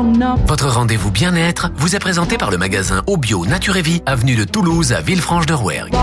Votre rendez-vous bien-être vous est présenté par le magasin Obio Nature et Vie, avenue de Toulouse à Villefranche-de-Rouergue.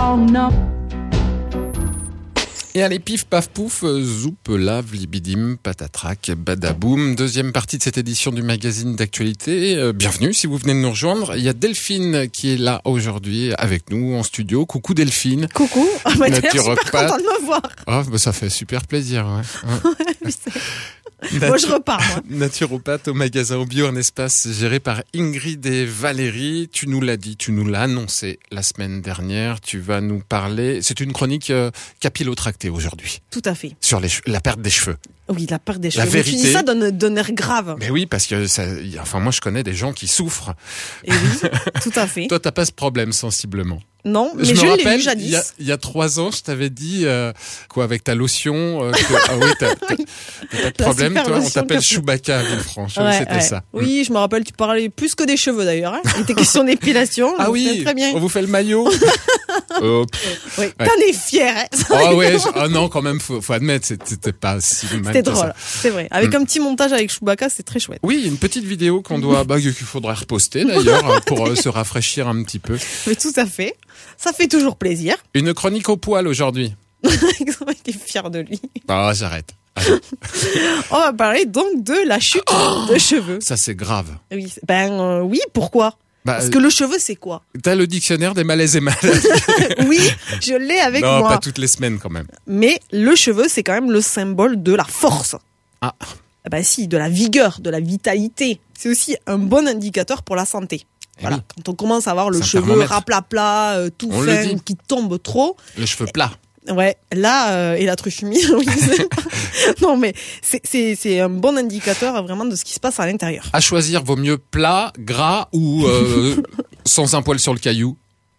Et allez, pif, paf, pouf, zoup, lave, libidim, patatrac, badaboum. Deuxième partie de cette édition du magazine d'actualité. Bienvenue si vous venez de nous rejoindre. Il y a Delphine qui est là aujourd'hui avec nous en studio. Coucou Delphine. Coucou. Oh, bah, naturopathe. Super contente de me voir. Oh, bah, ça fait super plaisir. Ouais. Moi, je repars, moi. Naturopathe au magasin Obio, un espace géré par Ingrid et Valérie. Tu nous l'as dit, tu nous l'as annoncé la semaine dernière. Tu vas nous parler. C'est une chronique capillotractée aujourd'hui. Tout à fait. Sur la perte des cheveux. Oui, la perte des cheveux. La vérité. Tu dis ça d'un air grave. Mais oui, parce que moi, je connais des gens qui souffrent. Et oui, tout à fait. Toi, t'as pas ce problème sensiblement. Non, mais je me l'ai rappelle, eu jadis. Il y a 3 ans, je t'avais dit, avec ta lotion, t'as pas de problème, toi, on t'appelle Chewbacca à Villefranche. Ouais, c'était ça. Oui, je me rappelle, tu parlais plus que des cheveux d'ailleurs. Hein. Il était question d'épilation. Ah oui, très bien. On vous fait le maillot. Oui, ouais. T'en es fier. Hein. Oh ouais, non, quand même, faut admettre, c'était pas si mal. C'était drôle, c'est vrai. Avec un petit montage avec Chewbacca, c'est très chouette. Oui, une petite vidéo qu'il faudrait reposter d'ailleurs pour se rafraîchir un petit peu. Mais tout à fait. Ça fait toujours plaisir. Une chronique au poil aujourd'hui. Il est fier de lui. Ah, j'arrête. On va parler donc de la chute de cheveux. Ça, c'est grave. Oui, oui, pourquoi ? Parce que le cheveu, c'est quoi ? T'as le dictionnaire des malaises et maladies. Oui, je l'ai avec moi. Non, moi. pas toutes les semaines quand même. Mais le cheveu, c'est quand même le symbole de la force. Ah. Si, de la vigueur, de la vitalité. C'est aussi un bon indicateur pour la santé. Voilà. Oui. Quand on commence à avoir le cheveu rapla-pla, tout fin, qui tombe trop. Le cheveu plat. Ouais, là, et la truffe humide, oui, non, mais c'est un bon indicateur vraiment de ce qui se passe à l'intérieur. À choisir, vaut mieux plat, gras ou sans un poil sur le caillou?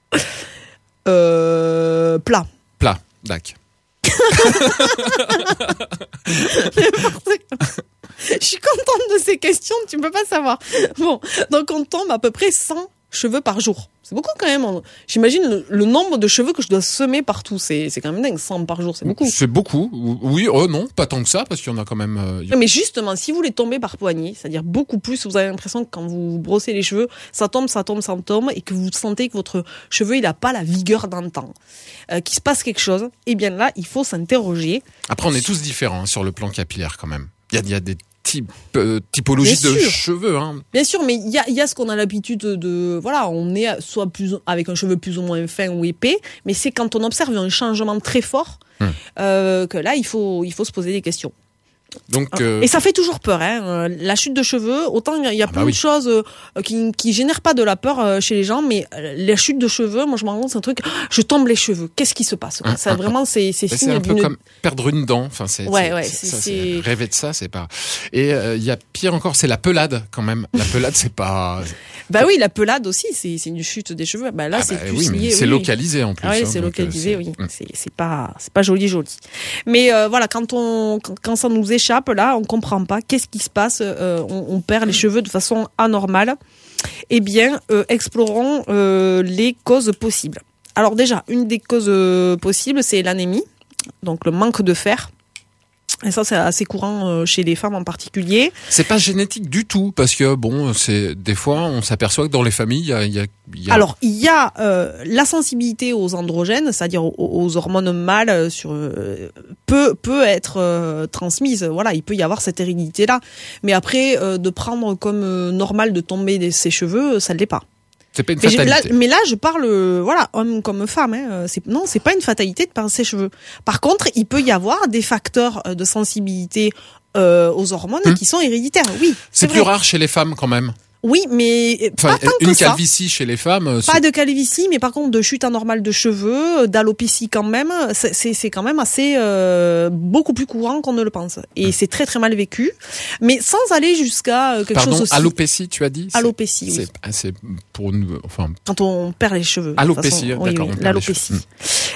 Plat. Plat, d'accord. Je suis contente de ces questions, tu peux pas savoir. Bon, donc on tombe à peu près 100 cheveux par jour. C'est beaucoup quand même. J'imagine le nombre de cheveux que je dois semer partout. C'est quand même dingue, 100 par jour, c'est beaucoup. C'est beaucoup. Oui, non, pas tant que ça, parce qu'il y en a quand même... Mais justement, si vous les tombez par poignée, c'est-à-dire beaucoup plus, vous avez l'impression que quand vous brossez les cheveux, ça tombe, et que vous sentez que votre cheveu, il a pas la vigueur d'antan, qu'il se passe quelque chose, eh bien là, il faut s'interroger. Après, on est tous différents sur le plan capillaire quand même. Il y a des typologie de cheveux. Hein. Bien sûr, mais il y a ce qu'on a l'habitude de... Voilà, on est soit avec un cheveu plus ou moins fin ou épais, mais c'est quand on observe un changement très fort que là, il faut se poser des questions. Donc, Et ça fait toujours peur, hein. La chute de cheveux, autant il y a plein de choses qui génèrent pas de la peur chez les gens, mais la chute de cheveux, moi je me rends compte, c'est un truc, je tombe les cheveux, qu'est-ce qui se passe? Ça vraiment, c'est signe un peu comme perdre une dent. Enfin, c'est rêver de ça, c'est pas. Et il y a pire encore, c'est la pelade quand même. La pelade, c'est pas. Bah oui, la pelade aussi, c'est une chute des cheveux. Bah là, c'est plus lié. C'est localisé en plus. Ah oui, c'est localisé, oui. C'est pas joli. Mais voilà, quand ça nous échappe, là, on comprend pas. Qu'est-ce qui se passe? On perd les cheveux de façon anormale. Eh bien, explorons les causes possibles. Alors déjà, une des causes possibles, c'est l'anémie, donc le manque de fer. Et ça, c'est assez courant chez les femmes en particulier. C'est pas génétique du tout, parce que des fois, on s'aperçoit que dans les familles, il y a... Alors, il y a la sensibilité aux androgènes, c'est-à-dire aux hormones mâles, peut être transmise. Voilà, il peut y avoir cette hérédité-là. Mais après, de prendre comme normal de tomber ses cheveux, ça ne l'est pas. C'est pas une fatalité. Mais là, je parle, homme comme femme. Hein, c'est pas une fatalité de perdre ses cheveux. Par contre, il peut y avoir des facteurs de sensibilité aux hormones qui sont héréditaires. Oui. C'est plus rare chez les femmes quand même. Oui, mais pas tant que ça. Une calvitie chez les femmes. Pas de calvitie, mais par contre de chute anormale de cheveux, d'alopécie quand même. C'est quand même assez beaucoup plus courant qu'on ne le pense. Et c'est très très mal vécu. Mais sans aller jusqu'à quelque chose aussi. Alopécie, tu as dit? Alopécie, oui. C'est pour une, quand on perd les cheveux. Alopécie, d'accord. Oui, l'alopécie.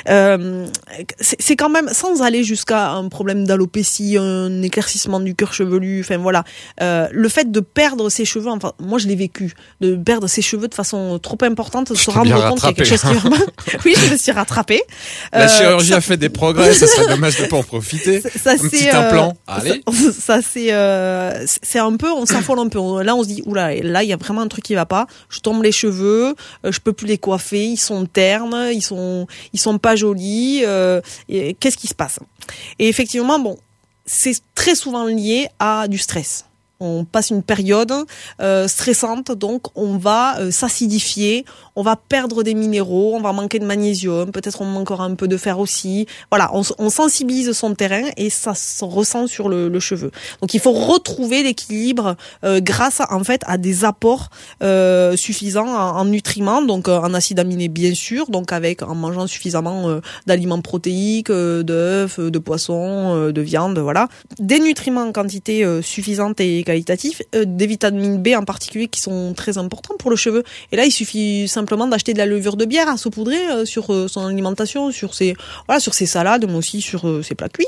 C'est quand même, sans aller jusqu'à un problème d'alopécie, un éclaircissement du cuir chevelu, enfin voilà, le fait de perdre ses cheveux, enfin moi je l'ai vécu, de perdre ses cheveux de façon trop importante, de se rendre compte qu'il y a quelque chose qui va mal. Oui, je me suis rattrapée. La chirurgie a fait des progrès, ça serait dommage de pas en profiter. Un petit implant, allez. Ça c'est un peu, on s'affole un peu. Là on se dit oula, là il y a vraiment un truc qui va pas. Je tombe les cheveux, je peux plus les coiffer, ils sont ternes, ils sont pas jolis. Qu'est-ce qui se passe? Et effectivement, bon, c'est très souvent lié à du stress. On passe une période stressante, donc on va s'acidifier, on va perdre des minéraux, on va manquer de magnésium, peut-être on manquera un peu de fer aussi. Voilà, on sensibilise son terrain et ça se ressent sur le cheveu. Donc il faut retrouver l'équilibre grâce en fait à des apports suffisants en nutriments, donc en acides aminés bien sûr, donc en mangeant suffisamment d'aliments protéiques, d'œufs, de poissons, de viande, voilà. Des nutriments en quantité suffisante et qualitatif, des vitamines B en particulier qui sont très importants pour le cheveu. Et là, il suffit simplement d'acheter de la levure de bière à saupoudrer sur son alimentation, sur ses salades, mais aussi sur ses plats cuits.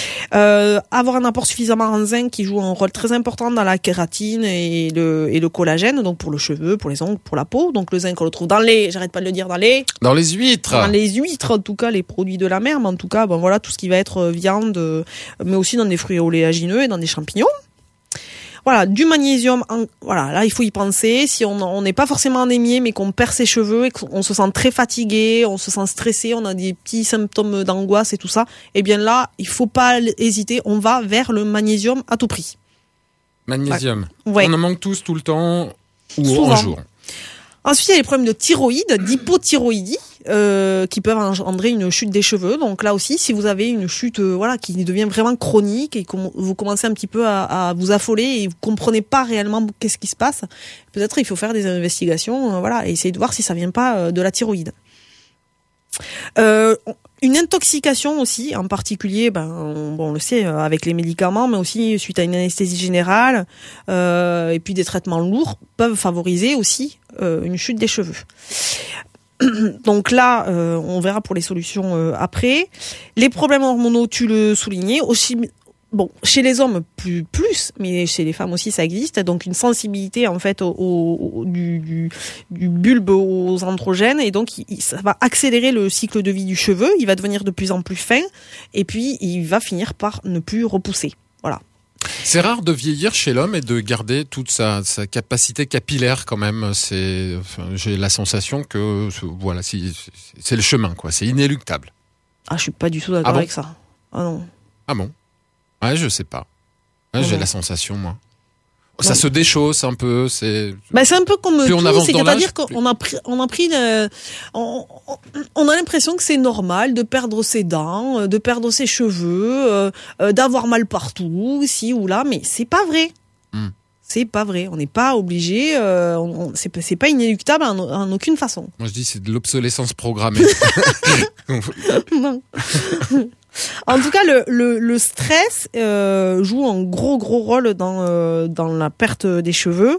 Avoir un apport suffisamment en zinc qui joue un rôle très important dans la kératine et le collagène, donc pour le cheveu, pour les ongles, pour la peau. Donc le zinc, on le trouve j'arrête pas de le dire, dans les huîtres. Dans les huîtres, en tout cas, les produits de la mer, mais en tout cas, bon voilà, tout ce qui va être viande, mais aussi dans des fruits oléagineux et dans des champignons. Voilà, du magnésium, voilà, là il faut y penser. Si on n'est pas forcément anémié, mais qu'on perd ses cheveux et qu'on se sent très fatigué, on se sent stressé, on a des petits symptômes d'angoisse et tout ça, eh bien là, il faut pas hésiter, on va vers le magnésium à tout prix. Magnésium. Ouais. On en manque tous tout le temps ou souvent. un jour. Ensuite, il y a les problèmes de thyroïde, d'hypothyroïdie, qui peuvent engendrer une chute des cheveux. Donc là aussi, si vous avez une chute qui devient vraiment chronique et que vous commencez un petit peu à vous affoler et vous comprenez pas réellement qu'est-ce qui se passe, peut-être il faut faire des investigations, et essayer de voir si ça vient pas de la thyroïde. Une intoxication aussi, en particulier, on le sait, avec les médicaments, mais aussi suite à une anesthésie générale, et puis des traitements lourds, peuvent favoriser aussi une chute des cheveux. Donc là, on verra pour les solutions après. Les problèmes hormonaux, tu le soulignais, aussi. Bon, chez les hommes plus, mais chez les femmes aussi ça existe. Donc une sensibilité en fait du bulbe aux androgènes, et donc ça va accélérer le cycle de vie du cheveu. Il va devenir de plus en plus fin, et puis il va finir par ne plus repousser. Voilà. C'est rare de vieillir chez l'homme et de garder toute sa capacité capillaire quand même. J'ai la sensation que voilà, c'est le chemin, quoi. C'est inéluctable. Ah, je suis pas du tout d'accord avec ça. Ah non. Ah bon? Ouais, je sais pas. Ouais, j'ai la sensation, moi. Ça se déchausse un peu, c'est un peu comme tout, c'est-à-dire plus... qu'on a l'impression que c'est normal de perdre ses dents, de perdre ses cheveux, d'avoir mal partout, ici ou là, mais c'est pas vrai. C'est pas vrai. On n'est pas obligé, c'est pas inéluctable en aucune façon. Moi, je dis c'est de l'obsolescence programmée. Non. En tout cas, le stress joue un gros rôle dans la perte des cheveux.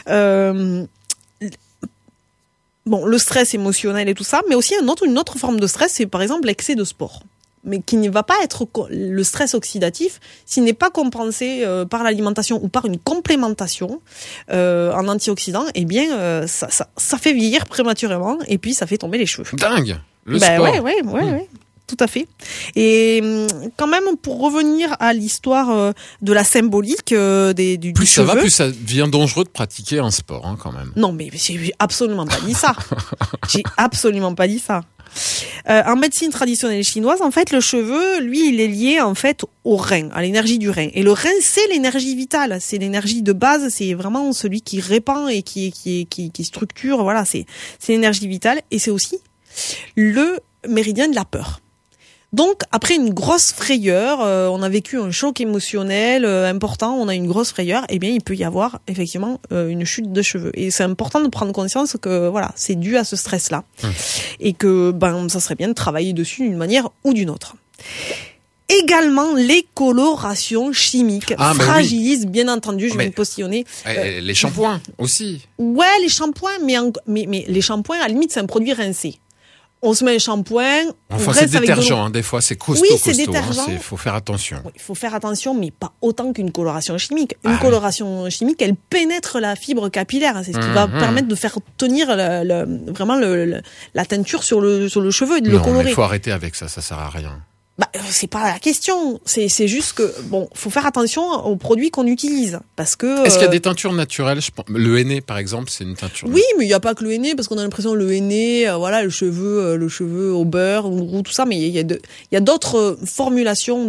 Le stress émotionnel et tout ça, mais aussi une autre forme de stress, c'est par exemple l'excès de sport, mais qui ne va pas être le stress oxydatif s'il n'est pas compensé par l'alimentation ou par une complémentation en antioxydants. Eh bien, ça fait vieillir prématurément et puis ça fait tomber les cheveux. Dingue. Le sport. Ouais. Tout à fait. Et quand même, pour revenir à l'histoire de la symbolique du plus ça cheveu, va, plus ça devient dangereux de pratiquer un sport, quand même. Non, mais j'ai absolument pas dit ça. J'ai absolument pas dit ça. En médecine traditionnelle chinoise, en fait, le cheveu, lui, il est lié en fait au rein, à l'énergie du rein. Et le rein, c'est l'énergie vitale, c'est l'énergie de base, c'est vraiment celui qui répand et qui structure. Voilà, c'est l'énergie vitale, et c'est aussi le méridien de la peur. Donc, après une grosse frayeur, on a vécu un choc émotionnel important, on a une grosse frayeur, eh bien, il peut y avoir effectivement une chute de cheveux. Et c'est important de prendre conscience que voilà, c'est dû à ce stress-là, et que ça serait bien de travailler dessus d'une manière ou d'une autre. Également, les colorations chimiques fragilisent, bien entendu, je vais me postillonner. Les shampoings aussi. Ouais, les shampoings, mais les shampoings, à la limite, c'est un produit rincé. On se met un shampoing. Enfin, c'est détergent, des fois, c'est costaud. Oui, c'est détergent. Il faut faire attention. Oui, il faut faire attention, mais pas autant qu'une coloration chimique. Une coloration chimique, elle pénètre la fibre capillaire. C'est ce qui va permettre de faire tenir vraiment la teinture sur le cheveu et de le colorer. Il faut arrêter avec ça sert à rien. C'est pas la question. C'est juste que, faut faire attention aux produits qu'on utilise. Parce que. Est-ce qu'il y a des teintures naturelles? Le henné, par exemple, c'est une teinture. Oui, mais il n'y a pas que le henné, parce qu'on a l'impression le henné, le cheveu au beurre, au roux, tout ça, mais il y a d'autres formulations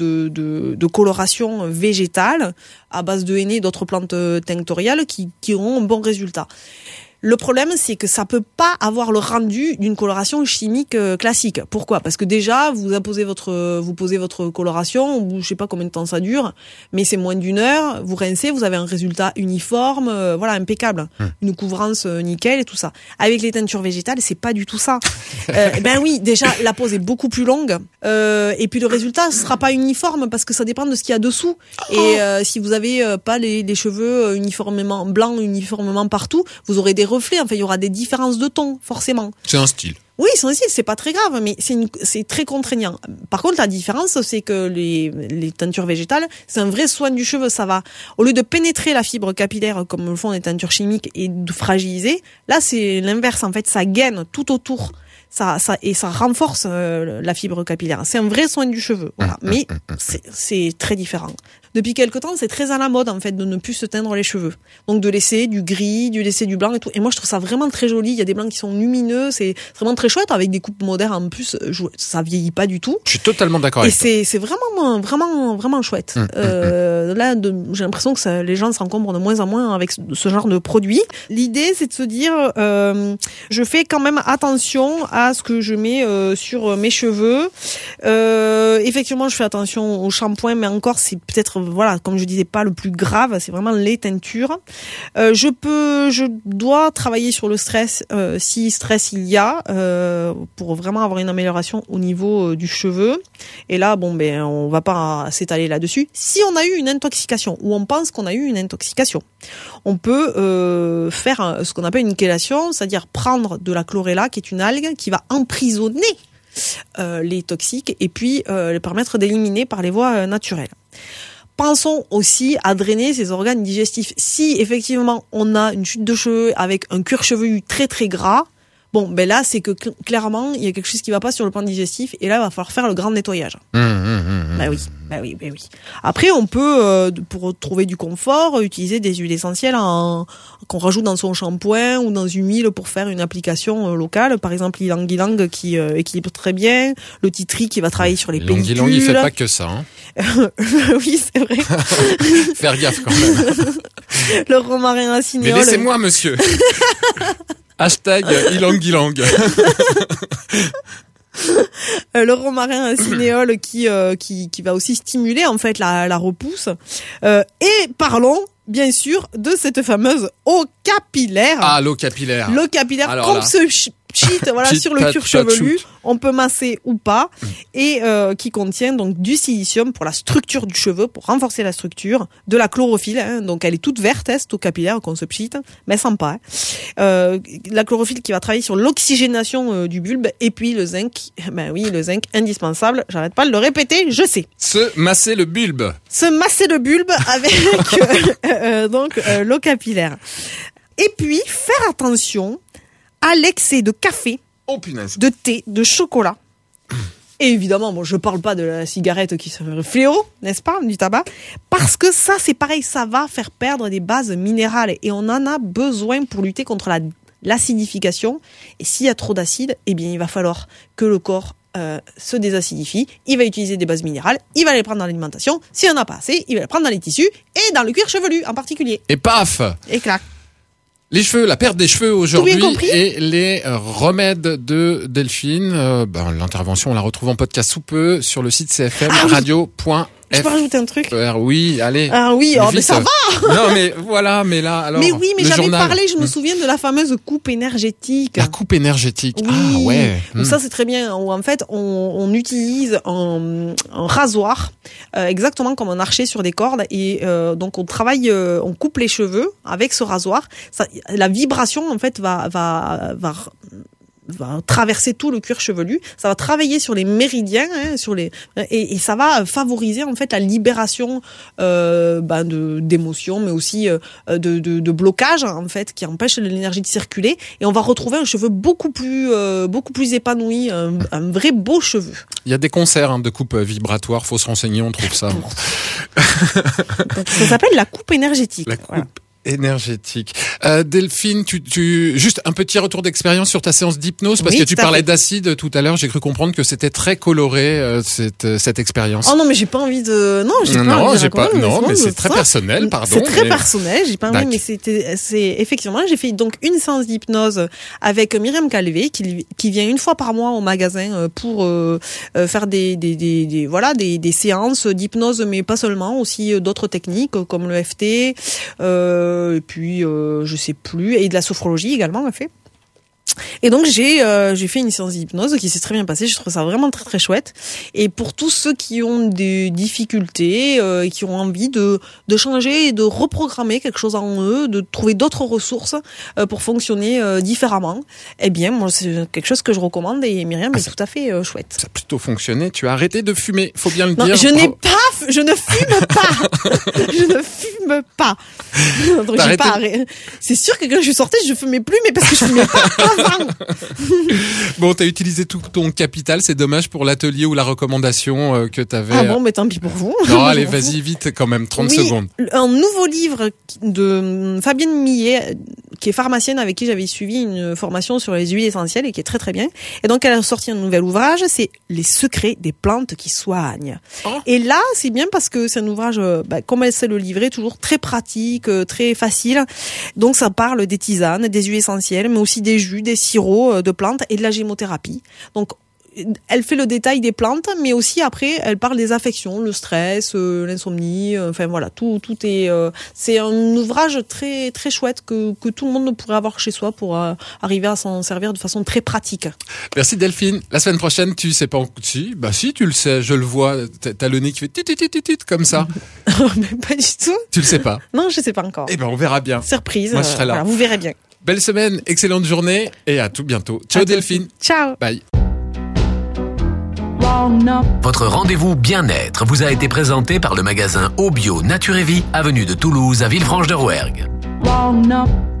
de coloration végétale à base de henné, d'autres plantes tinctoriales qui ont un bon résultat. Le problème, c'est que ça peut pas avoir le rendu d'une coloration chimique classique. Pourquoi? Parce que déjà, vous posez votre coloration, je sais pas combien de temps ça dure, mais c'est moins d'1 heure, vous rincez, vous avez un résultat uniforme, impeccable. Une couvrance nickel et tout ça. Avec les teintures végétales, c'est pas du tout ça. Oui, déjà, la pose est beaucoup plus longue, et puis le résultat sera pas uniforme parce que ça dépend de ce qu'il y a dessous. Et si vous avez pas les cheveux uniformément blancs, uniformément partout, vous aurez des reflets, il y aura des différences de ton, forcément. C'est un style. Oui, c'est un style, c'est pas très grave, mais c'est très contraignant. Par contre, la différence, c'est que les teintures végétales, c'est un vrai soin du cheveu. Ça va, au lieu de pénétrer la fibre capillaire comme le font les teintures chimiques et de fragiliser, là, c'est l'inverse. En fait, ça gaine tout autour. Ça renforce la fibre capillaire. C'est un vrai soin du cheveu. Voilà. Mais c'est très différent. Depuis quelque temps, c'est très à la mode, en fait, de ne plus se teindre les cheveux. Donc, de laisser du gris, de laisser du blanc et tout. Et moi, je trouve ça vraiment très joli. Il y a des blancs qui sont lumineux. C'est vraiment très chouette avec des coupes modernes en plus. Ça vieillit pas du tout. Je suis totalement d'accord avec toi. Et c'est vraiment chouette. Là, j'ai l'impression que les gens s'encombrent de moins en moins avec ce genre de produits. L'idée, c'est de se dire, je fais quand même attention à ce que je mets sur mes cheveux. Effectivement, je fais attention au shampoing, mais encore, c'est peut-être, comme je disais, pas le plus grave. C'est vraiment les teintures. Je dois travailler sur le stress, si stress il y a, pour vraiment avoir une amélioration au niveau du cheveu. Et là, on va pas s'étaler là-dessus. Si on a eu une intoxication, ou on pense qu'on a eu une intoxication, on peut faire ce qu'on appelle une chélation, c'est-à-dire prendre de la chlorella, qui est une algue qui va emprisonner les toxiques et puis les permettre d'éliminer par les voies naturelles. Pensons aussi à drainer ces organes digestifs. Si effectivement on a une chute de cheveux avec un cuir chevelu très très gras, là c'est que clairement il y a quelque chose qui va pas sur le plan digestif et là il va falloir faire le grand nettoyage. Oui. Après on peut pour trouver du confort utiliser des huiles essentielles qu'on rajoute dans son shampoing ou dans une huile pour faire une application locale. Par exemple l'ylang-ylang qui équilibre très bien, le tea tree qui va travailler sur les pellicules. L'ylang-ylang il fait pas que ça. Oui c'est vrai. Faire gaffe quand même. Le romarin à cinéole. Mais laissez-moi monsieur. Hashtag ylang-ylang. Le romarin à cinéole qui va aussi stimuler en fait la repousse. Et parlons bien sûr de cette fameuse eau capillaire. Ah, l'eau capillaire. L'eau capillaire. Alors, comme ce cheat sur le cuir chevelu, on peut masser ou pas, et qui contient donc du silicium pour la structure du cheveu, pour renforcer la structure, de la chlorophylle, donc elle est toute verte, cette eau capillaire qu'on se pchite, mais sympa. La chlorophylle qui va travailler sur l'oxygénation du bulbe, et puis le zinc, le zinc indispensable, j'arrête pas de le répéter, je sais. Se masser le bulbe avec l'eau capillaire. Et puis faire attention à l'excès de café, de thé, de chocolat. Et évidemment, je parle pas de la cigarette qui serait le fléau, n'est-ce pas, du tabac, parce que ça, c'est pareil, ça va faire perdre des bases minérales et on en a besoin pour lutter contre l'acidification. Et s'il y a trop d'acide, il va falloir que le corps se désacidifie. Il va utiliser des bases minérales, il va les prendre dans l'alimentation. S'il n'y en a pas assez, il va les prendre dans les tissus et dans le cuir chevelu en particulier. Et paf! Et clac! Les cheveux, la perte des cheveux aujourd'hui et les remèdes de Delphine. L'intervention, on la retrouve en podcast sous peu sur le site cfmradio.fr. Je peux rajouter un truc? Oui, allez. Ah oui, mais ça va! Non, mais voilà, mais là, alors. Mais oui, mais j'avais parlé, je me souviens de la fameuse coupe énergétique. La coupe énergétique. Oui. Ah, ouais. Donc ça, c'est très bien. En fait, on utilise un rasoir, exactement comme un archet sur des cordes, et donc on travaille, on coupe les cheveux avec ce rasoir. La vibration, en fait, va va traverser tout le cuir chevelu. Ça va travailler sur les méridiens, et ça va favoriser en fait la libération d'émotions, mais aussi de blocages en fait qui empêchent l'énergie de circuler. Et on va retrouver un cheveu beaucoup plus épanoui, un vrai beau cheveu. Il y a des concerts de coupe vibratoire. Faut se renseigner, on trouve ça. Donc, ça s'appelle la coupe énergétique. La coupe énergétique. Delphine, tu juste un petit retour d'expérience sur ta séance d'hypnose parce que tu parlais d'acide tout à l'heure. J'ai cru comprendre que c'était très coloré cette expérience. Oh non, mais j'ai pas envie de. Non, mais c'est très personnel, pardon. C'est très personnel. J'ai pas envie, mais c'est effectivement. J'ai fait donc une séance d'hypnose avec Myriam Calvé qui vient une fois par mois au magasin pour faire des séances d'hypnose, mais pas seulement, aussi d'autres techniques comme le FT. Et puis je sais plus, et de la sophrologie également a fait. Et donc j'ai fait une séance d'hypnose qui s'est très bien passée. Je trouve ça vraiment très très chouette. Et pour tous ceux qui ont des difficultés, et qui ont envie de changer et de reprogrammer quelque chose en eux, de trouver d'autres ressources pour fonctionner différemment, eh bien moi c'est quelque chose que je recommande et Myriam est tout à fait chouette. Ça a plutôt fonctionné. Tu as arrêté de fumer, faut bien le dire. Je ne fume pas. Je ne fume pas. Donc j'ai pas arrêté. C'est sûr que quand je suis sortie, je fumais plus, mais parce que je fumais pas avant. Bon, t'as utilisé tout ton capital, c'est dommage pour l'atelier ou la recommandation que t'avais. Ah bon, mais tant pis pour vous. Non, allez, vas-y vite quand même, 30 secondes. Un nouveau livre de Fabienne Millet, qui est pharmacienne avec qui j'avais suivi une formation sur les huiles essentielles et qui est très très bien. Et donc elle a sorti un nouvel ouvrage, c'est Les secrets des plantes qui soignent. Oh. Et là, c'est bien parce que c'est un ouvrage, comme elle sait le livrer, toujours très pratique, très facile. Donc ça parle des tisanes, des huiles essentielles, mais aussi des jus, des sirops de plantes et de la gémothérapie. Donc elle fait le détail des plantes, mais aussi après elle parle des affections, le stress, l'insomnie, enfin voilà, tout est c'est un ouvrage très très chouette que tout le monde pourrait avoir chez soi pour arriver à s'en servir de façon très pratique. Merci Delphine. La semaine prochaine, tu sais pas si tu le sais, je le vois, t'as le nez qui fait tit comme ça. Mais pas du tout. Tu le sais pas? Non, je sais pas encore. Eh ben on verra bien. Surprise. Moi je serai là. Voilà, vous verrez bien. Belle semaine, excellente journée et à tout bientôt. Ciao Delphine. Ciao. Bye. Votre rendez-vous bien-être vous a été présenté par le magasin Obio Nature et Vie, avenue de Toulouse à Villefranche-de-Rouergue.